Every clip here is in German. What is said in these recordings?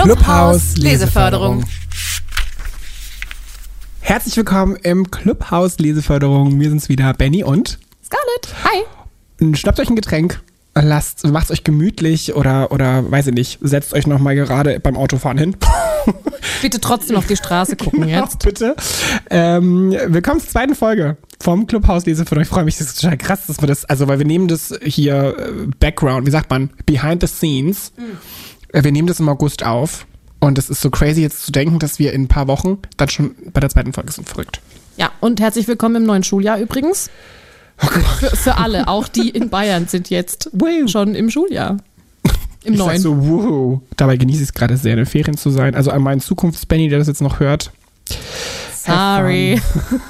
Clubhouse Leseförderung. Herzlich willkommen im Clubhouse Leseförderung. Wir sind's wieder, Benny und Scarlett. Hi. Schnappt euch ein Getränk, macht's euch gemütlich oder weiß ich nicht, setzt euch nochmal gerade beim Autofahren hin. Bitte trotzdem auf die Straße gucken jetzt. Bitte. Willkommen zur zweiten Folge vom Clubhouse Leseförderung. Ich freue mich, das ist total krass, dass wir das, also weil wir nehmen das hier Background, wie sagt man, behind the scenes. Wir nehmen das im August auf und es ist so crazy jetzt zu denken, dass wir in ein paar Wochen dann schon bei der zweiten Folge sind. Verrückt. Ja, und herzlich willkommen im neuen Schuljahr übrigens. Oh Gott. Für alle, auch die in Bayern sind jetzt schon im Schuljahr. Im ich neuen. Sag so, wow. Dabei genieße ich es gerade sehr, in den Ferien zu sein. Also an meinen Zukunfts-Benny, der das jetzt noch hört. Sorry.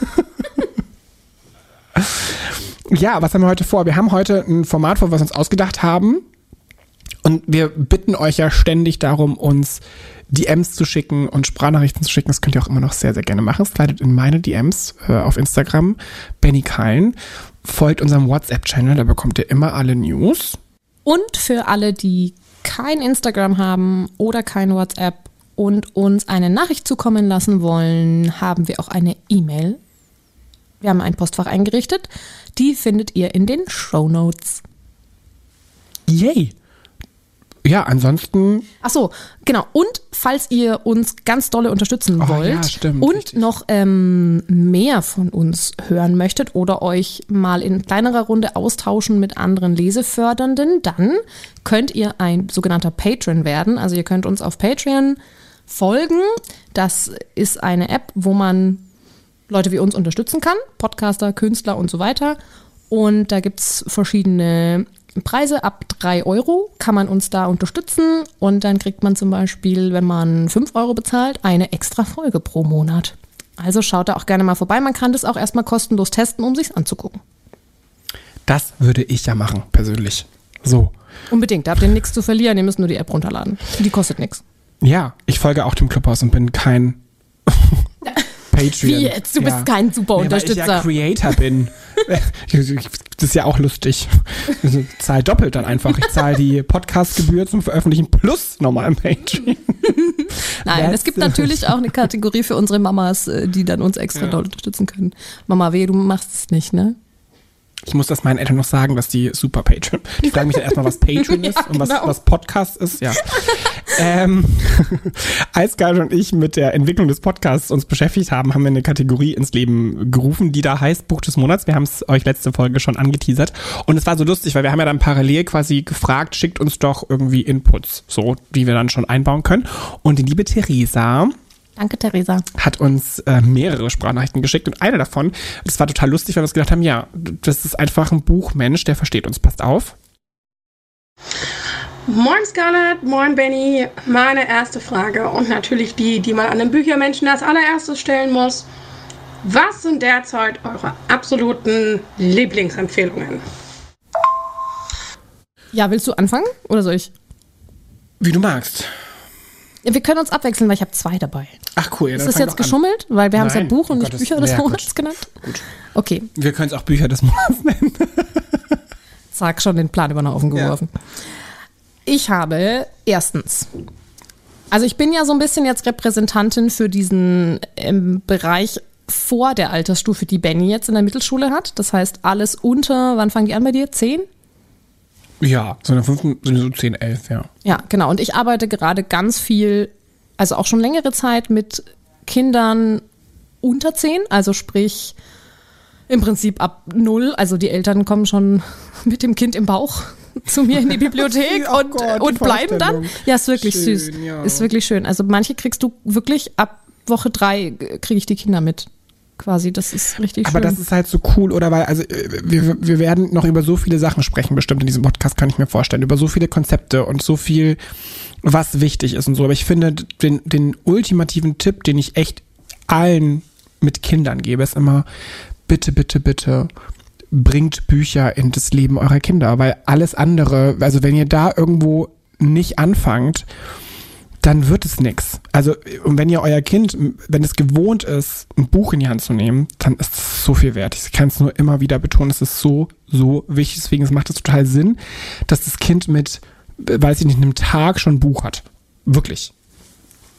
Ja, was haben wir heute vor? Wir haben heute ein Format vor, was wir uns ausgedacht haben. Und wir bitten euch ja ständig darum, uns DMs zu schicken und Sprachnachrichten zu schicken. Das könnt ihr auch immer noch sehr, sehr gerne machen. Es leitet in meine DMs auf Instagram, Benny Keilen. Folgt unserem WhatsApp-Channel, da bekommt ihr immer alle News. Und für alle, die kein Instagram haben oder kein WhatsApp und uns eine Nachricht zukommen lassen wollen, haben wir auch eine E-Mail. Wir haben ein Postfach eingerichtet. Die findet ihr in den Shownotes. Yay! Ja, ansonsten... Ach so, genau. Und falls ihr uns ganz dolle unterstützen wollt ja, stimmt, und richtig. noch mehr von uns hören möchtet oder euch mal in kleinerer Runde austauschen mit anderen Lesefördernden, dann könnt ihr ein sogenannter Patron werden. Also ihr könnt uns auf Patreon folgen. Das ist eine App, wo man Leute wie uns unterstützen kann. Podcaster, Künstler und so weiter. Und da gibt es verschiedene Preise. Ab 3 € kann man uns da unterstützen und dann kriegt man zum Beispiel, wenn man 5 € bezahlt, eine extra Folge pro Monat. Also schaut da auch gerne mal vorbei. Man kann das auch erstmal kostenlos testen, um sich's anzugucken. Das würde ich ja machen, persönlich. So. Unbedingt, da habt ihr nichts zu verlieren. Ihr müsst nur die App runterladen. Die kostet nichts. Ja, ich folge auch dem Clubhouse und bin kein Patreon. Wie jetzt? Du bist kein super Unterstützer. Weil ich ja Creator bin. Das ist ja auch lustig. Ich zahle doppelt dann einfach. Ich zahle die Podcast-Gebühr zum Veröffentlichen plus nochmal im Patreon. Nein, es gibt natürlich auch eine Kategorie für unsere Mamas, die dann uns extra doll unterstützen können. Mama, wehe, du machst es nicht, ne? Ich muss das meinen Eltern noch sagen, dass die super Patreon. Die fragen mich dann erstmal, was Patreon ist und was Podcast ist. Ja. Als Scarlett und ich mit der Entwicklung des Podcasts uns beschäftigt haben, haben wir eine Kategorie ins Leben gerufen, die da heißt Buch des Monats. Wir haben es euch letzte Folge schon angeteasert. Und es war so lustig, weil wir haben ja dann parallel quasi gefragt, schickt uns doch irgendwie Inputs, so, die wir dann schon einbauen können. Und die liebe Theresa... Danke, Theresa. Hat uns mehrere Sprachnachrichten geschickt und eine davon, das war total lustig, weil wir uns gedacht haben, ja, das ist einfach ein Buchmensch, der versteht uns. Passt auf. Moin Scarlett, moin Benny. Meine erste Frage und natürlich die man an den Büchermenschen als allererstes stellen muss. Was sind derzeit eure absoluten Lieblingsempfehlungen? Ja, willst du anfangen oder soll ich? Wie du magst. Wir können uns abwechseln, weil ich habe 2 dabei. Ach cool. Ja, ist das jetzt geschummelt? Weil wir haben es ja Buch und nicht Bücher des Monats genannt. Gut. Okay. Wir können es auch Bücher des Monats nennen. Zack, schon den Plan über den Haufen geworfen. Ja. Ich habe erstens, also ich bin ja so ein bisschen jetzt Repräsentantin für diesen Bereich vor der Altersstufe, die Benny jetzt in der Mittelschule hat. Das heißt, alles unter, wann fangen die an bei dir? 10? Ja, so in der 5. sind so 10, 11, ja. Ja, genau. Und ich arbeite gerade ganz viel, also auch schon längere Zeit mit Kindern unter 10, also sprich im Prinzip ab 0. Also die Eltern kommen schon mit dem Kind im Bauch zu mir in die Bibliothek und bleiben dann. Ja, ist wirklich schön, süß. Ja. Ist wirklich schön. Also manche kriegst du wirklich ab Woche 3 kriege ich die Kinder mit. Quasi, das ist richtig schön. Aber das ist halt so cool, oder? Weil, also wir werden noch über so viele Sachen sprechen, bestimmt in diesem Podcast, kann ich mir vorstellen. Über so viele Konzepte und so viel, was wichtig ist und so. Aber ich finde, den ultimativen Tipp, den ich echt allen mit Kindern gebe, ist immer, bitte, bitte, bitte, bringt Bücher in das Leben eurer Kinder. Weil alles andere, also wenn ihr da irgendwo nicht anfangt, dann wird es nix. Also, und wenn ihr euer Kind, wenn es gewohnt ist, ein Buch in die Hand zu nehmen, dann ist es so viel wert. Ich kann es nur immer wieder betonen, es ist so, so wichtig. Deswegen macht es total Sinn, dass das Kind mit, weiß ich nicht, einem Tag schon ein Buch hat. Wirklich.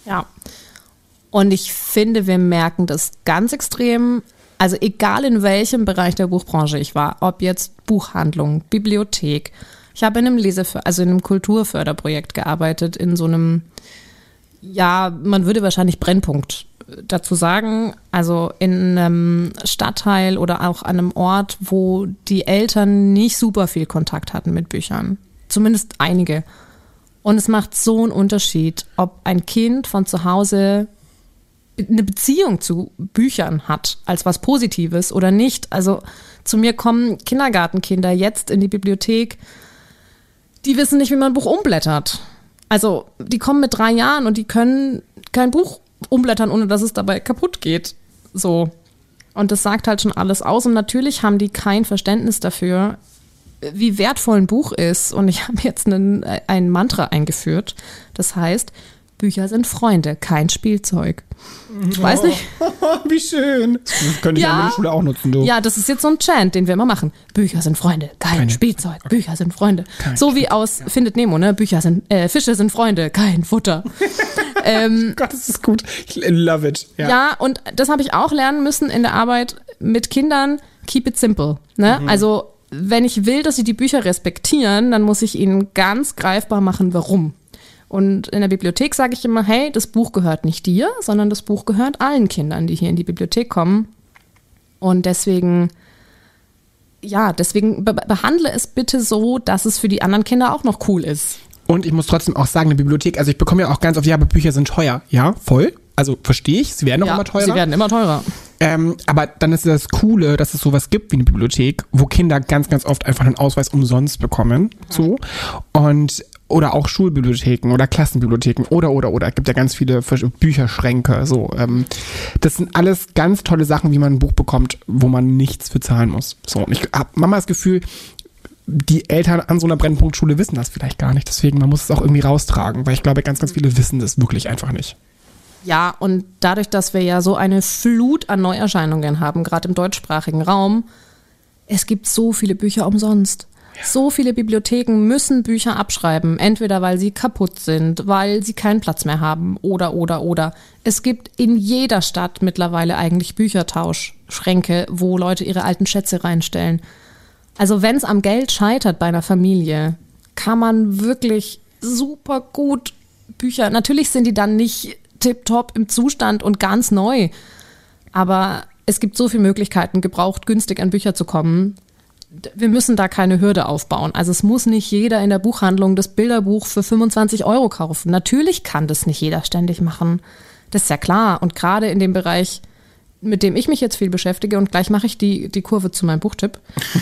Ja. Und ich finde, wir merken das ganz extrem, also egal in welchem Bereich der Buchbranche ich war, ob jetzt Buchhandlung, Bibliothek. Ich habe in einem in einem Kulturförderprojekt gearbeitet, in so einem, ja, man würde wahrscheinlich Brennpunkt dazu sagen, also in einem Stadtteil oder auch an einem Ort, wo die Eltern nicht super viel Kontakt hatten mit Büchern. Zumindest einige. Und es macht so einen Unterschied, ob ein Kind von zu Hause eine Beziehung zu Büchern hat, als was Positives oder nicht. Also zu mir kommen Kindergartenkinder jetzt in die Bibliothek, die wissen nicht, wie man ein Buch umblättert. Also die kommen mit 3 Jahren und die können kein Buch umblättern, ohne dass es dabei kaputt geht. So. Und das sagt halt schon alles aus. Und natürlich haben die kein Verständnis dafür, wie wertvoll ein Buch ist. Und ich habe jetzt ein Mantra eingeführt. Das heißt, Bücher sind Freunde, kein Spielzeug. Ich weiß nicht. Wie schön. Das könnte ich ja in der Schule auch nutzen, du. Ja, das ist jetzt so ein Chant, den wir immer machen. Bücher sind Freunde, kein Spielzeug. Okay. Bücher sind Freunde. So wie aus Findet Nemo, ne? Fische sind Freunde, kein Futter. Gott, das ist gut. Ich love it. Ja, und das habe ich auch lernen müssen in der Arbeit mit Kindern. Keep it simple. Ne? Also, wenn ich will, dass sie die Bücher respektieren, dann muss ich ihnen ganz greifbar machen, warum. Und in der Bibliothek sage ich immer, hey, das Buch gehört nicht dir, sondern das Buch gehört allen Kindern, die hier in die Bibliothek kommen. Und deswegen behandle es bitte so, dass es für die anderen Kinder auch noch cool ist. Und ich muss trotzdem auch sagen, eine Bibliothek, also ich bekomme ja auch ganz oft, ja, aber Bücher sind teuer. Ja, voll. Also verstehe ich, sie werden auch immer teurer. Sie werden immer teurer. Aber dann ist das Coole, dass es sowas gibt wie eine Bibliothek, wo Kinder ganz, ganz oft einfach einen Ausweis umsonst bekommen. So. Oder auch Schulbibliotheken oder Klassenbibliotheken oder. Es gibt ja ganz viele Bücherschränke. So. Das sind alles ganz tolle Sachen, wie man ein Buch bekommt, wo man nichts für zahlen muss. So. Und ich habe manchmal das Gefühl, die Eltern an so einer Brennpunktschule wissen das vielleicht gar nicht. Deswegen, man muss es auch irgendwie raustragen, weil ich glaube, ganz, ganz viele wissen das wirklich einfach nicht. Ja, und dadurch, dass wir ja so eine Flut an Neuerscheinungen haben, gerade im deutschsprachigen Raum, es gibt so viele Bücher umsonst. Ja. So viele Bibliotheken müssen Bücher abschreiben, entweder weil sie kaputt sind, weil sie keinen Platz mehr haben oder. Es gibt in jeder Stadt mittlerweile eigentlich Büchertauschschränke, wo Leute ihre alten Schätze reinstellen. Also wenn es am Geld scheitert bei einer Familie, kann man wirklich super gut Bücher, natürlich sind die dann nicht tipptopp im Zustand und ganz neu, aber es gibt so viele Möglichkeiten, gebraucht günstig an Bücher zu kommen. Wir müssen da keine Hürde aufbauen. Also es muss nicht jeder in der Buchhandlung das Bilderbuch für 25 € kaufen. Natürlich kann das nicht jeder ständig machen. Das ist ja klar. Und gerade in dem Bereich, mit dem ich mich jetzt viel beschäftige, und gleich mache ich die Kurve zu meinem Buchtipp,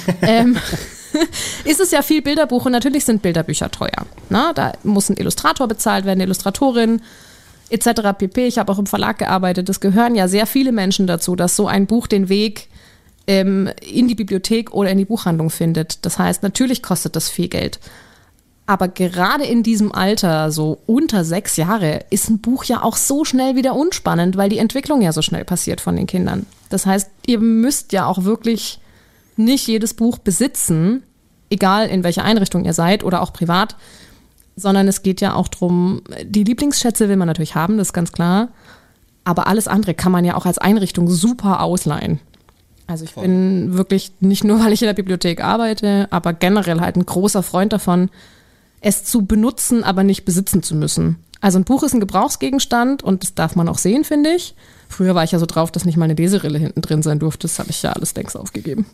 ist es ja viel Bilderbuch und natürlich sind Bilderbücher teuer. Na, da muss ein Illustrator bezahlt werden, eine Illustratorin, etc. pp. Ich habe auch im Verlag gearbeitet. Es gehören ja sehr viele Menschen dazu, dass so ein Buch den Weg in die Bibliothek oder in die Buchhandlung findet. Das heißt, natürlich kostet das viel Geld. Aber gerade in diesem Alter, so unter 6 Jahre, ist ein Buch ja auch so schnell wieder unspannend, weil die Entwicklung ja so schnell passiert von den Kindern. Das heißt, ihr müsst ja auch wirklich nicht jedes Buch besitzen, egal in welcher Einrichtung ihr seid oder auch privat, sondern es geht ja auch darum, die Lieblingsschätze will man natürlich haben, das ist ganz klar, aber alles andere kann man ja auch als Einrichtung super ausleihen. Also ich bin wirklich, nicht nur, weil ich in der Bibliothek arbeite, aber generell halt ein großer Freund davon, es zu benutzen, aber nicht besitzen zu müssen. Also ein Buch ist ein Gebrauchsgegenstand und das darf man auch sehen, finde ich. Früher war ich ja so drauf, dass nicht mal eine Leserille hinten drin sein durfte. Das habe ich ja alles längst aufgegeben.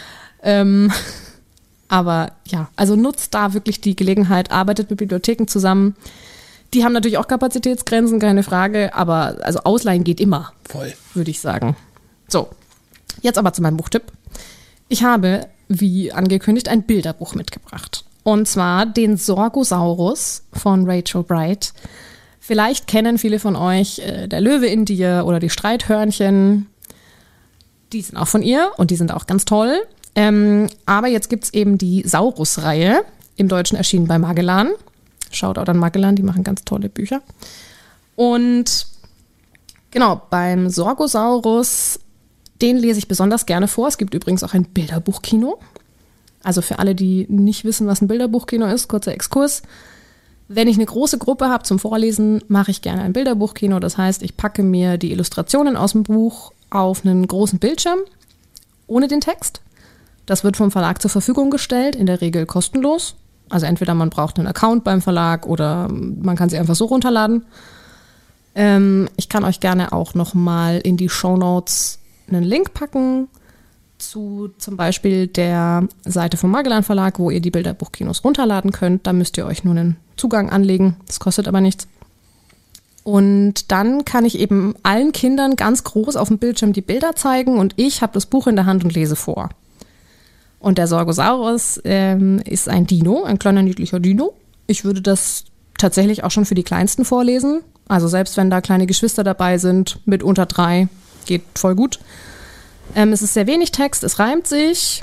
Aber ja, also nutzt da wirklich die Gelegenheit, arbeitet mit Bibliotheken zusammen. Die haben natürlich auch Kapazitätsgrenzen, keine Frage, aber also ausleihen geht immer. Voll. Würde ich sagen. So, jetzt aber zu meinem Buchtipp. Ich habe, wie angekündigt, ein Bilderbuch mitgebracht. Und zwar den Sorgosaurus von Rachel Bright. Vielleicht kennen viele von euch Der Löwe in dir oder die Streithörnchen. Die sind auch von ihr und die sind auch ganz toll. Aber jetzt gibt es eben die Saurus-Reihe, im Deutschen erschienen bei Magellan. Shoutout an Magellan, die machen ganz tolle Bücher. Und genau, beim Sorgosaurus, den lese ich besonders gerne vor. Es gibt übrigens auch ein Bilderbuchkino. Also für alle, die nicht wissen, was ein Bilderbuchkino ist, kurzer Exkurs. Wenn ich eine große Gruppe habe zum Vorlesen, mache ich gerne ein Bilderbuchkino. Das heißt, ich packe mir die Illustrationen aus dem Buch auf einen großen Bildschirm ohne den Text. Das wird vom Verlag zur Verfügung gestellt, in der Regel kostenlos. Also entweder man braucht einen Account beim Verlag oder man kann sie einfach so runterladen. Ich kann euch gerne auch nochmal in die Shownotes einen Link packen zu zum Beispiel der Seite vom Magellan Verlag, wo ihr die Bilderbuchkinos runterladen könnt. Da müsst ihr euch nur einen Zugang anlegen. Das kostet aber nichts. Und dann kann ich eben allen Kindern ganz groß auf dem Bildschirm die Bilder zeigen und ich habe das Buch in der Hand und lese vor. Und der Sorgosaurus ist ein Dino, ein kleiner niedlicher Dino. Ich würde das tatsächlich auch schon für die Kleinsten vorlesen. Also selbst wenn da kleine Geschwister dabei sind, mit unter 3, geht voll gut. Es ist sehr wenig Text, es reimt sich.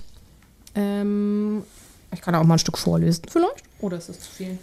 Ich kann auch mal ein Stück vorlesen vielleicht. Oder ist das zu viel?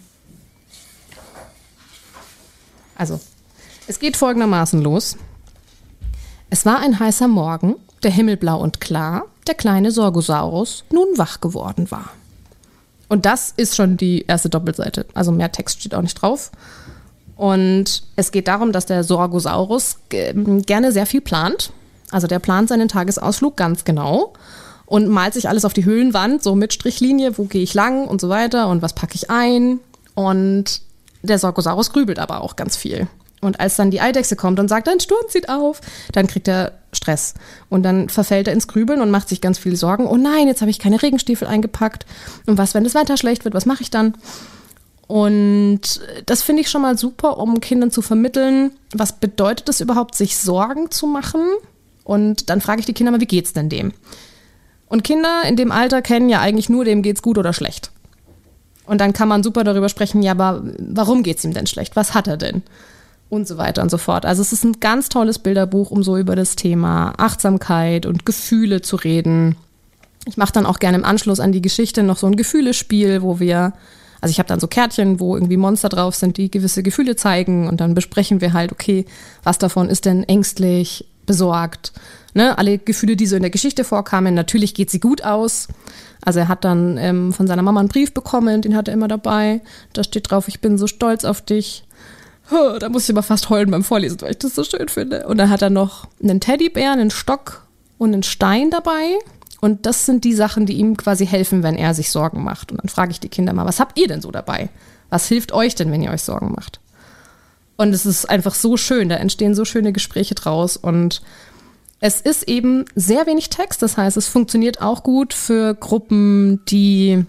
Also, es geht folgendermaßen los. Es war ein heißer Morgen, der Himmel blau und klar, der kleine Sorgosaurus nun wach geworden war. Und das ist schon die erste Doppelseite. Also mehr Text steht auch nicht drauf. Und es geht darum, dass der Sorgosaurus gerne sehr viel plant. Also der plant seinen Tagesausflug ganz genau und malt sich alles auf die Höhlenwand, so mit Strichlinie, wo gehe ich lang und so weiter und was packe ich ein. Und der Sorgosaurus grübelt aber auch ganz viel. Und als dann die Eidechse kommt und sagt, ein Sturm zieht auf, dann kriegt er Stress. Und dann verfällt er ins Grübeln und macht sich ganz viele Sorgen. Oh nein, jetzt habe ich keine Regenstiefel eingepackt. Und was, wenn das Wetter schlecht wird, was mache ich dann? Und das finde ich schon mal super, um Kindern zu vermitteln, was bedeutet es überhaupt, sich Sorgen zu machen? Und dann frage ich die Kinder mal, wie geht's denn dem? Und Kinder in dem Alter kennen ja eigentlich nur, dem geht's gut oder schlecht. Und dann kann man super darüber sprechen, ja, aber warum geht's ihm denn schlecht? Was hat er denn? Und so weiter und so fort. Also es ist ein ganz tolles Bilderbuch, um so über das Thema Achtsamkeit und Gefühle zu reden. Ich mache dann auch gerne im Anschluss an die Geschichte noch so ein Gefühlespiel, wo wir, also ich habe dann so Kärtchen, wo irgendwie Monster drauf sind, die gewisse Gefühle zeigen und dann besprechen wir halt, okay, was davon ist denn ängstlich, besorgt, ne? Alle Gefühle, die so in der Geschichte vorkamen, natürlich geht sie gut aus. Also er hat dann von seiner Mama einen Brief bekommen, den hat er immer dabei. Da steht drauf, ich bin so stolz auf dich. Da muss ich immer fast heulen beim Vorlesen, weil ich das so schön finde. Und dann hat er noch einen Teddybär, einen Stock und einen Stein dabei. Und das sind die Sachen, die ihm quasi helfen, wenn er sich Sorgen macht. Und dann frage ich die Kinder mal, was habt ihr denn so dabei? Was hilft euch denn, wenn ihr euch Sorgen macht? Und es ist einfach so schön, da entstehen so schöne Gespräche draus. Und es ist eben sehr wenig Text, das heißt, es funktioniert auch gut für Gruppen, die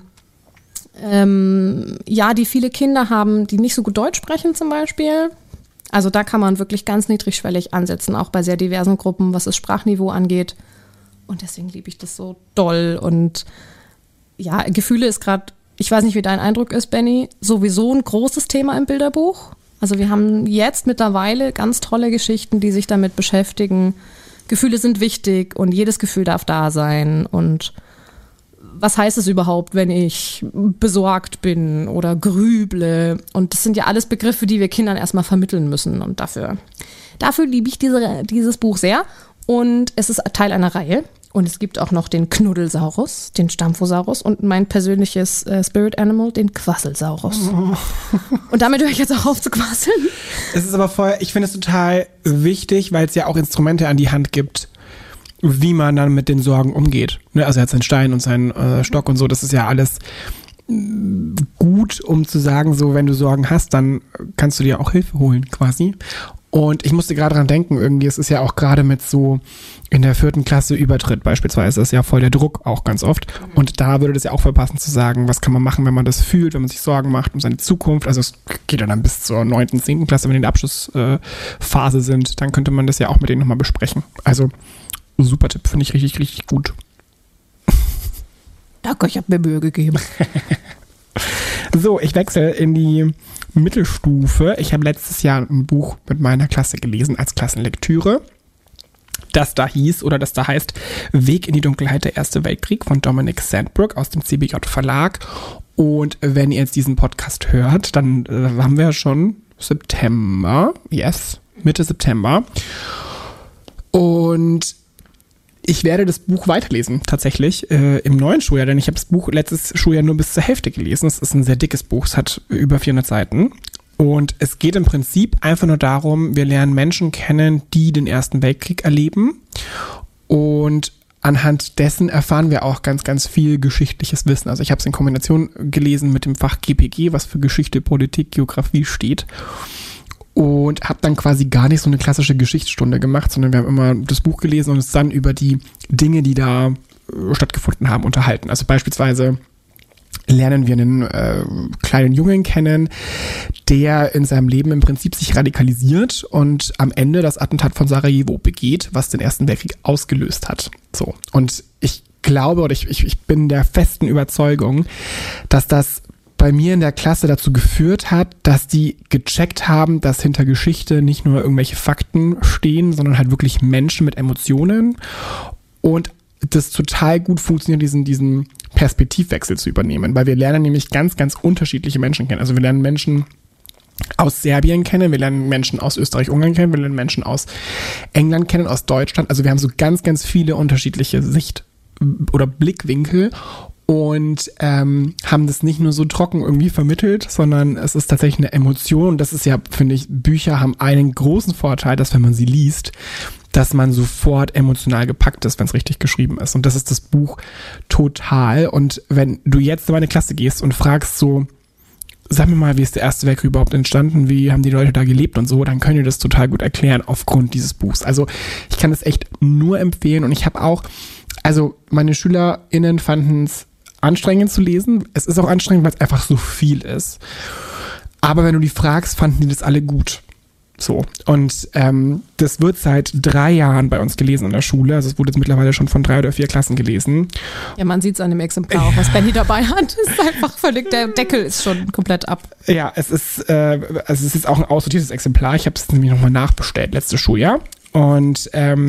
die viele Kinder haben, die nicht so gut Deutsch sprechen zum Beispiel. Also da kann man wirklich ganz niedrigschwellig ansetzen, auch bei sehr diversen Gruppen, was das Sprachniveau angeht. Und deswegen liebe ich das so doll. Und ja, Gefühle ist gerade, ich weiß nicht, wie dein Eindruck ist, Benny, sowieso ein großes Thema im Bilderbuch. Also wir haben jetzt mittlerweile ganz tolle Geschichten, die sich damit beschäftigen. Gefühle sind wichtig und jedes Gefühl darf da sein. Und was heißt es überhaupt, wenn ich besorgt bin oder grüble? Und das sind ja alles Begriffe, die wir Kindern erstmal vermitteln müssen. Und dafür liebe ich dieses Buch sehr. Und es ist Teil einer Reihe. Und es gibt auch noch den Knuddelsaurus, den Stamphosaurus und mein persönliches Spirit Animal, den Quasselsaurus. Oh. Und damit höre ich jetzt auch auf zu quasseln. Es ist aber ich finde es total wichtig, weil es ja auch Instrumente an die Hand gibt, wie man dann mit den Sorgen umgeht. Also er hat seinen Stein und seinen Stock und so, das ist ja alles gut, um zu sagen, so wenn du Sorgen hast, dann kannst du dir auch Hilfe holen quasi. Und ich musste gerade dran denken, irgendwie, es ist ja auch gerade mit so in der 4. Klasse Übertritt beispielsweise, ist ja voll der Druck auch ganz oft. Und da würde das ja auch voll passen zu sagen, was kann man machen, wenn man das fühlt, wenn man sich Sorgen macht um seine Zukunft. Also es geht ja dann bis zur 9., 10. Klasse, wenn die in der Abschlussphase sind, dann könnte man das ja auch mit denen nochmal besprechen. Also super Tipp, finde ich richtig, richtig gut. Danke, ich habe mir Mühe gegeben. So, ich wechsle in die Mittelstufe. Ich habe letztes Jahr ein Buch mit meiner Klasse gelesen als Klassenlektüre. Das da heißt Weg in die Dunkelheit, der Erste Weltkrieg von Dominic Sandbrook aus dem CBJ Verlag. Und wenn ihr jetzt diesen Podcast hört, dann haben wir schon September. Yes, Mitte September. Und ich werde das Buch weiterlesen, tatsächlich, im neuen Schuljahr, denn ich habe das Buch letztes Schuljahr nur bis zur Hälfte gelesen. Es ist ein sehr dickes Buch, es hat über 400 Seiten. Und es geht im Prinzip einfach nur darum, wir lernen Menschen kennen, die den Ersten Weltkrieg erleben. Und anhand dessen erfahren wir auch ganz, ganz viel geschichtliches Wissen. Also ich habe es in Kombination gelesen mit dem Fach GPG, was für Geschichte, Politik, Geografie steht. Und habe dann quasi gar nicht so eine klassische Geschichtsstunde gemacht, sondern wir haben immer das Buch gelesen und uns dann über die Dinge, die da stattgefunden haben, unterhalten. Also beispielsweise lernen wir einen kleinen Jungen kennen, der in seinem Leben im Prinzip sich radikalisiert und am Ende das Attentat von Sarajevo begeht, was den Ersten Weltkrieg ausgelöst hat. So. Und ich glaube oder ich bin der festen Überzeugung, dass das bei mir in der Klasse dazu geführt hat, dass die gecheckt haben, dass hinter Geschichte nicht nur irgendwelche Fakten stehen, sondern halt wirklich Menschen mit Emotionen und das total gut funktioniert, diesen Perspektivwechsel zu übernehmen, weil wir lernen nämlich ganz, ganz unterschiedliche Menschen kennen. Also wir lernen Menschen aus Serbien kennen, wir lernen Menschen aus Österreich-Ungarn kennen, wir lernen Menschen aus England kennen, aus Deutschland. Also wir haben so ganz, ganz viele unterschiedliche Sicht- oder Blickwinkel und haben das nicht nur so trocken irgendwie vermittelt, sondern es ist tatsächlich eine Emotion. Und das ist ja, finde ich, Bücher haben einen großen Vorteil, dass wenn man sie liest, dass man sofort emotional gepackt ist, wenn es richtig geschrieben ist. Und das ist das Buch total. Und wenn du jetzt in meine Klasse gehst und fragst so, sag mir mal, wie ist der Erste Weltkrieg überhaupt entstanden, wie haben die Leute da gelebt und so, dann können die das total gut erklären aufgrund dieses Buchs. Also ich kann das echt nur empfehlen und ich habe auch, also meine SchülerInnen fanden es anstrengend zu lesen. Es ist auch anstrengend, weil es einfach so viel ist. Aber wenn du die fragst, fanden die das alle gut. So, und das wird seit 3 Jahren bei uns gelesen in der Schule. Also es wurde jetzt mittlerweile schon von 3 oder 4 Klassen gelesen. Ja, man sieht es an dem Exemplar auch, was Benni dabei hat. Es ist einfach völlig, der Deckel ist schon komplett ab. Ja, es ist jetzt auch ein aussortiertes Exemplar. Ich habe es nämlich nochmal nachbestellt, letztes Schuljahr. Und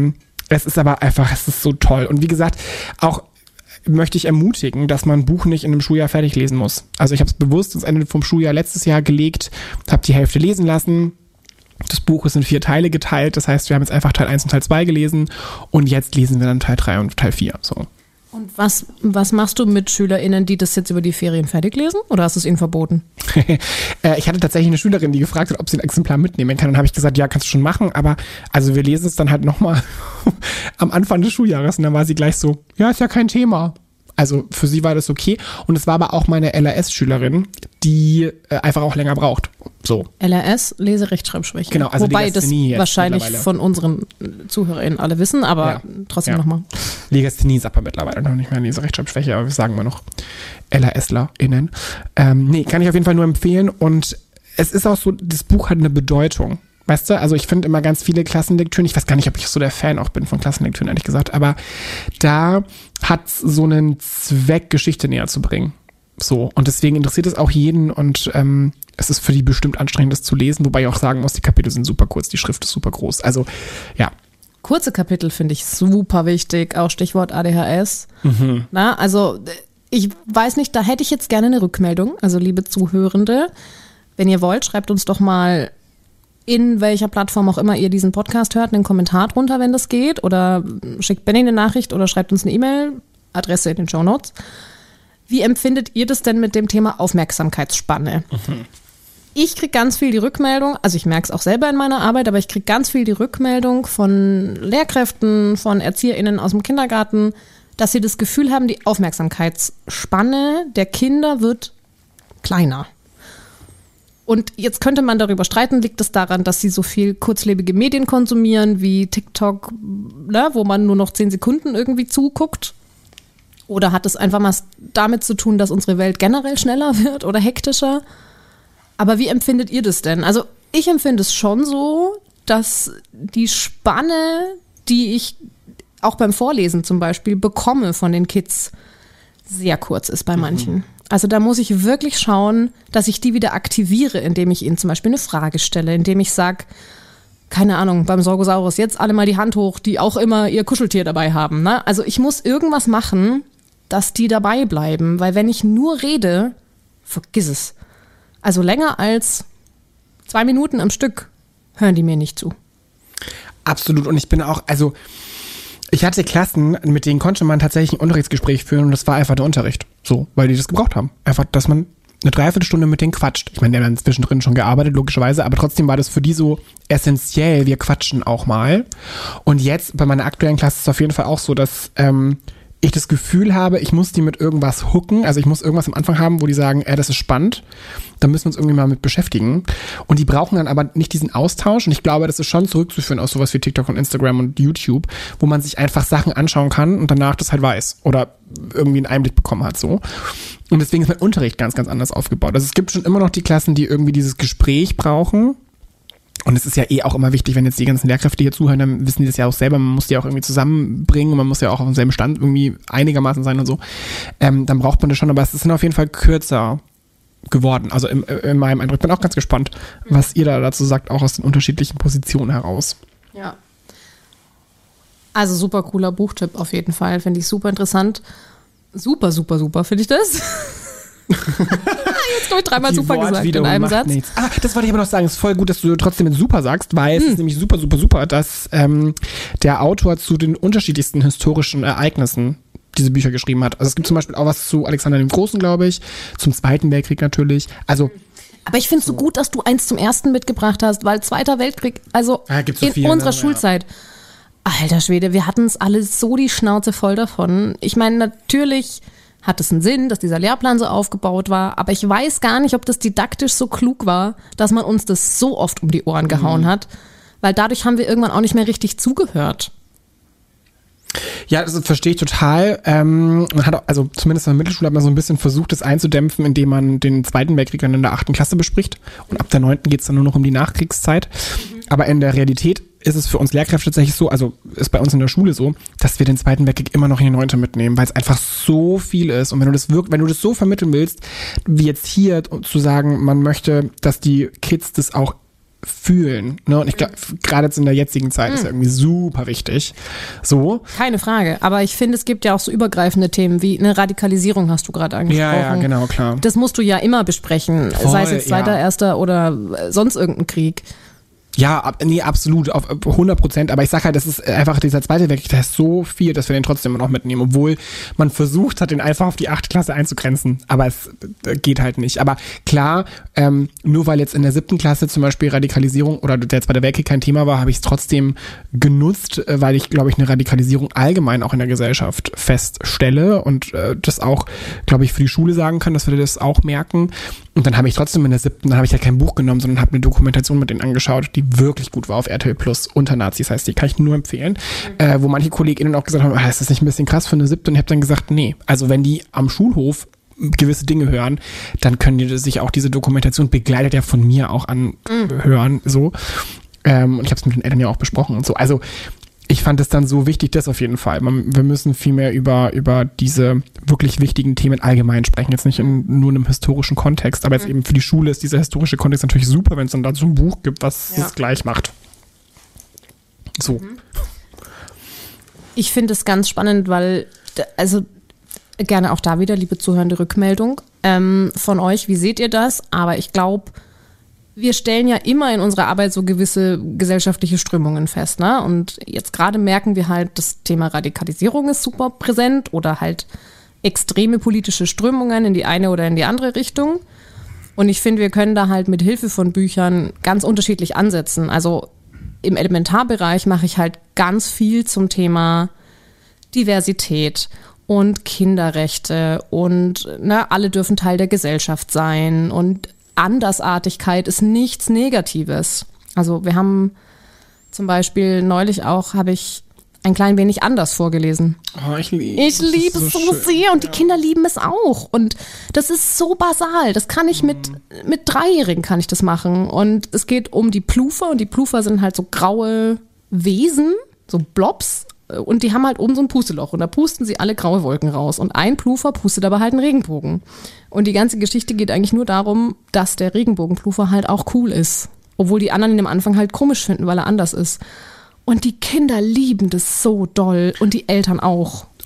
es ist aber einfach, es ist so toll. Und wie gesagt, auch möchte ich ermutigen, dass man ein Buch nicht in einem Schuljahr fertig lesen muss. Also ich habe es bewusst ins Ende vom Schuljahr letztes Jahr gelegt, habe die Hälfte lesen lassen. Das Buch ist in 4 Teile geteilt, das heißt, wir haben jetzt einfach Teil 1 und Teil 2 gelesen und jetzt lesen wir dann Teil 3 und Teil 4. So. Und was machst du mit SchülerInnen, die das jetzt über die Ferien fertig lesen oder hast du es ihnen verboten? Ich hatte tatsächlich eine Schülerin, die gefragt hat, ob sie ein Exemplar mitnehmen kann. Und habe ich gesagt, ja, kannst du schon machen, aber also wir lesen es dann halt nochmal am Anfang des Schuljahres und dann war sie gleich so, ja, ist ja kein Thema. Also für sie war das okay. Und es war aber auch meine LRS-Schülerin, die einfach auch länger braucht. So. LRS, Leserechtschreibschwäche. Genau, also wobei das wahrscheinlich von unseren ZuhörerInnen alle wissen, aber ja, trotzdem nochmal. Legasthenie ist aber mittlerweile noch nicht mehr Leserechtschreibschwäche, aber wir sagen mal noch LRSlerInnen. Nee, kann ich auf jeden Fall nur empfehlen. Und es ist auch so, das Buch hat eine Bedeutung. Weißt du, also ich finde immer ganz viele Klassenlektüren, ich weiß gar nicht, ob ich so der Fan auch bin von Klassenlektüren, ehrlich gesagt, aber da hat es so einen Zweck, Geschichte näher zu bringen. So, und deswegen interessiert es auch jeden und es ist für die bestimmt anstrengend, das zu lesen, wobei ich auch sagen muss, die Kapitel sind super kurz, die Schrift ist super groß, also ja. Kurze Kapitel finde ich super wichtig, auch Stichwort ADHS. Mhm. Na, also ich weiß nicht, da hätte ich jetzt gerne eine Rückmeldung, also liebe Zuhörende, wenn ihr wollt, schreibt uns doch mal in welcher Plattform auch immer ihr diesen Podcast hört, einen Kommentar drunter, wenn das geht, oder schickt Benni eine Nachricht oder schreibt uns eine E-Mail, Adresse in den Shownotes. Wie empfindet ihr das denn mit dem Thema Aufmerksamkeitsspanne? Mhm. Ich kriege ganz viel die Rückmeldung, also ich merke es auch selber in meiner Arbeit, aber ich kriege ganz viel die Rückmeldung von Lehrkräften, von ErzieherInnen aus dem Kindergarten, dass sie das Gefühl haben, die Aufmerksamkeitsspanne der Kinder wird kleiner. Und jetzt könnte man darüber streiten, liegt es daran, dass sie so viel kurzlebige Medien konsumieren wie TikTok, ne, wo man nur noch 10 Sekunden irgendwie zuguckt? Oder hat es einfach mal damit zu tun, dass unsere Welt generell schneller wird oder hektischer? Aber wie empfindet ihr das denn? Also ich empfinde es schon so, dass die Spanne, die ich auch beim Vorlesen zum Beispiel bekomme von den Kids, sehr kurz ist bei manchen. Also da muss ich wirklich schauen, dass ich die wieder aktiviere, indem ich ihnen zum Beispiel eine Frage stelle, indem ich sage, keine Ahnung, beim Sorgosaurus, jetzt alle mal die Hand hoch, die auch immer ihr Kuscheltier dabei haben. Ne? Also ich muss irgendwas machen, dass die dabei bleiben, weil wenn ich nur rede, vergiss es. Also länger als 2 Minuten am Stück hören die mir nicht zu. Absolut. Und ich bin auch, also Ich hatte Klassen, mit denen konnte man tatsächlich ein Unterrichtsgespräch führen und das war einfach der Unterricht. So, weil die das gebraucht haben. Einfach, dass man eine Dreiviertelstunde mit denen quatscht. Ich meine, die haben dann zwischendrin schon gearbeitet, logischerweise, aber trotzdem war das für die so essentiell, wir quatschen auch mal. Und jetzt bei meiner aktuellen Klasse ist es auf jeden Fall auch so, dass ich das Gefühl habe, ich muss die mit irgendwas hooken, also ich muss irgendwas am Anfang haben, wo die sagen, das ist spannend, da müssen wir uns irgendwie mal mit beschäftigen. Und die brauchen dann aber nicht diesen Austausch und ich glaube, das ist schon zurückzuführen aus sowas wie TikTok und Instagram und YouTube, wo man sich einfach Sachen anschauen kann und danach das halt weiß oder irgendwie einen Einblick bekommen hat, so. Und deswegen ist mein Unterricht ganz, ganz anders aufgebaut. Also es gibt schon immer noch die Klassen, die irgendwie dieses Gespräch brauchen. Und es ist ja auch immer wichtig, wenn jetzt die ganzen Lehrkräfte hier zuhören, dann wissen die das ja auch selber, man muss die auch irgendwie zusammenbringen und man muss ja auch auf demselben Stand irgendwie einigermaßen sein und so. Dann braucht man das schon, aber es ist auf jeden Fall kürzer geworden. Also in meinem Eindruck. Ich bin auch ganz gespannt, was ihr da dazu sagt, auch aus den unterschiedlichen Positionen heraus. Ja. Also super cooler Buchtipp auf jeden Fall, finde ich super interessant. Super, super, super, finde ich das. Jetzt habe ich dreimal super gesagt in einem Satz. Nichts. Das wollte ich aber noch sagen. Es ist voll gut, dass du trotzdem mit super sagst, weil es ist nämlich super, super, super, dass der Autor zu den unterschiedlichsten historischen Ereignissen diese Bücher geschrieben hat. Also es gibt zum Beispiel auch was zu Alexander dem Großen, glaube ich, zum Zweiten Weltkrieg natürlich. Also aber ich finde es so gut, dass du eins zum Ersten mitgebracht hast, weil Zweiter Weltkrieg, also gibt's so in viel, unserer ne? Schulzeit. Alter Schwede, wir hatten es alle so die Schnauze voll davon. Ich meine, natürlich hat es einen Sinn, dass dieser Lehrplan so aufgebaut war, aber ich weiß gar nicht, ob das didaktisch so klug war, dass man uns das so oft um die Ohren gehauen hat, weil dadurch haben wir irgendwann auch nicht mehr richtig zugehört. Ja, das verstehe ich total. Man hat auch, also zumindest in der Mittelschule hat man so ein bisschen versucht, das einzudämpfen, indem man den Zweiten Weltkrieg dann in der 8. Klasse bespricht und ab der 9. geht es dann nur noch um die Nachkriegszeit. Aber in der Realität ist es für uns Lehrkräfte tatsächlich so, also ist bei uns in der Schule so, dass wir den Zweiten Weltkrieg immer noch in die 9. mitnehmen, weil es einfach so viel ist. Und wenn du das so vermitteln willst, wie jetzt hier zu sagen, man möchte, dass die Kids das auch fühlen, ne? Und ich glaube, gerade jetzt in der jetzigen Zeit ist ja irgendwie super wichtig. So. Keine Frage, aber ich finde, es gibt ja auch so übergreifende Themen wie eine Radikalisierung, hast du gerade angesprochen. Ja, genau, klar. Das musst du ja immer besprechen, Voll, sei es jetzt Zweiter, Erster oder sonst irgendein Krieg. Ja, absolut, auf 100%. Aber ich sag halt, das ist einfach dieser Zweite Weltkrieg, da ist so viel, dass wir den trotzdem noch mitnehmen, obwohl man versucht hat, den einfach auf die 8. Klasse einzugrenzen. Aber es geht halt nicht. Aber klar, nur weil jetzt in der 7. Klasse zum Beispiel Radikalisierung oder der Zweite Weltkrieg kein Thema war, habe ich es trotzdem genutzt, weil ich, glaube ich, eine Radikalisierung allgemein auch in der Gesellschaft feststelle und das auch, glaube ich, für die Schule sagen kann, dass wir das auch merken. Und dann habe ich trotzdem in der 7., dann habe ich ja kein Buch genommen, sondern habe eine Dokumentation mit denen angeschaut, die wirklich gut war auf RTL Plus unter Nazis, heißt die kann ich nur empfehlen, wo manche KollegInnen auch gesagt haben, ist das nicht ein bisschen krass für eine 7.? Und ich habe dann gesagt, nee, also wenn die am Schulhof gewisse Dinge hören, dann können die sich auch diese Dokumentation begleitet ja von mir auch anhören, so. Und ich habe es mit den Eltern ja auch besprochen und so. Also ich fand es dann so wichtig, das auf jeden Fall. Wir müssen viel mehr über diese wirklich wichtigen Themen allgemein sprechen. Jetzt nicht nur in einem historischen Kontext, aber jetzt eben für die Schule ist dieser historische Kontext natürlich super, wenn es dann dazu ein Buch gibt, was es gleich macht. So. Ich finde es ganz spannend, weil, also gerne auch da wieder, liebe zuhörende Rückmeldung von euch. Wie seht ihr das? Aber ich glaube, wir stellen ja immer in unserer Arbeit so gewisse gesellschaftliche Strömungen fest, ne? Und jetzt gerade merken wir halt, das Thema Radikalisierung ist super präsent oder halt extreme politische Strömungen in die eine oder in die andere Richtung. Und ich finde, wir können da halt mit Hilfe von Büchern ganz unterschiedlich ansetzen. Also im Elementarbereich mache ich halt ganz viel zum Thema Diversität und Kinderrechte und alle dürfen Teil der Gesellschaft sein und Andersartigkeit ist nichts Negatives. Also wir haben zum Beispiel neulich auch, habe ich ein klein wenig anders vorgelesen. Oh, ich liebe es so sehr und die Kinder lieben es auch. Und das ist so basal. Das kann ich mit 3-Jährigen kann ich das machen. Und es geht um die Plufer und die Plufer sind halt so graue Wesen, so Blobs. Und die haben halt oben so ein Pusteloch und da pusten sie alle graue Wolken raus. Und ein Plufer pustet aber halt einen Regenbogen. Und die ganze Geschichte geht eigentlich nur darum, dass der Regenbogenplufer halt auch cool ist. Obwohl die anderen ihn am Anfang halt komisch finden, weil er anders ist. Und die Kinder lieben das so doll und die Eltern auch.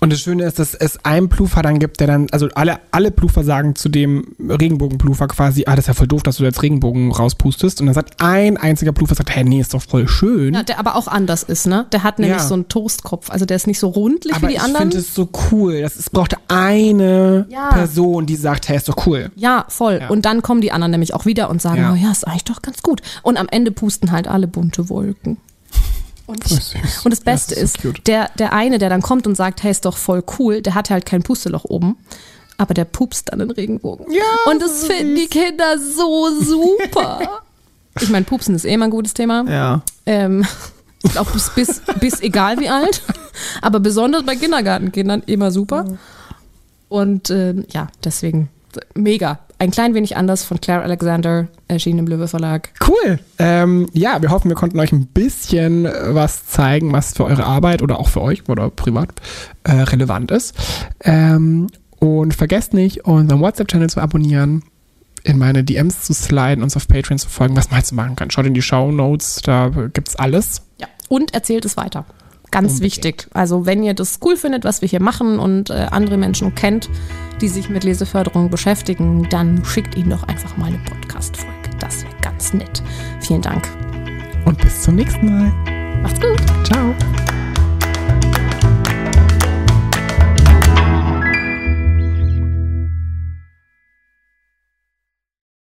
Und das Schöne ist, dass es einen Plufer dann gibt, der dann, also alle Plufer sagen zu dem Regenbogenplufer quasi, das ist ja voll doof, dass du jetzt Regenbogen rauspustest. Und dann sagt ein einziger Plufer, sagt, hey, nee, ist doch voll schön. Ja, der aber auch anders ist, ne? Der hat nämlich so einen Toastkopf, also der ist nicht so rundlich wie die anderen. Aber ich finde es so cool. Es braucht eine Person, die sagt, hey, ist doch cool. Ja, voll. Ja. Und dann kommen die anderen nämlich auch wieder und sagen, oh ja, ist eigentlich doch ganz gut. Und am Ende pusten halt alle bunte Wolken. Und das Beste ist, der eine, der dann kommt und sagt, hey, ist doch voll cool, der hat halt kein Pusteloch oben, aber der pupst dann den Regenbogen. Ja, und das finden die Kinder so super. Ich meine, Pupsen ist immer ein gutes Thema. Ja. Auch bis egal wie alt, aber besonders bei Kindergartenkindern immer super. Und deswegen mega. Ein klein wenig anders von Claire Alexander, erschienen im Löwe Verlag. Cool. Wir hoffen, wir konnten euch ein bisschen was zeigen, was für eure Arbeit oder auch für euch oder privat relevant ist. Und vergesst nicht, unseren WhatsApp-Channel zu abonnieren, in meine DMs zu sliden, uns auf Patreon zu folgen, was man jetzt machen kann. Schaut in die Shownotes, da gibt's alles. Ja, und erzählt es weiter. Ganz wichtig. Also wenn ihr das cool findet, was wir hier machen und andere Menschen kennt, die sich mit Leseförderung beschäftigen, dann schickt ihnen doch einfach mal eine Podcast-Folge. Das wäre ganz nett. Vielen Dank. Und bis zum nächsten Mal. Macht's gut. Ciao.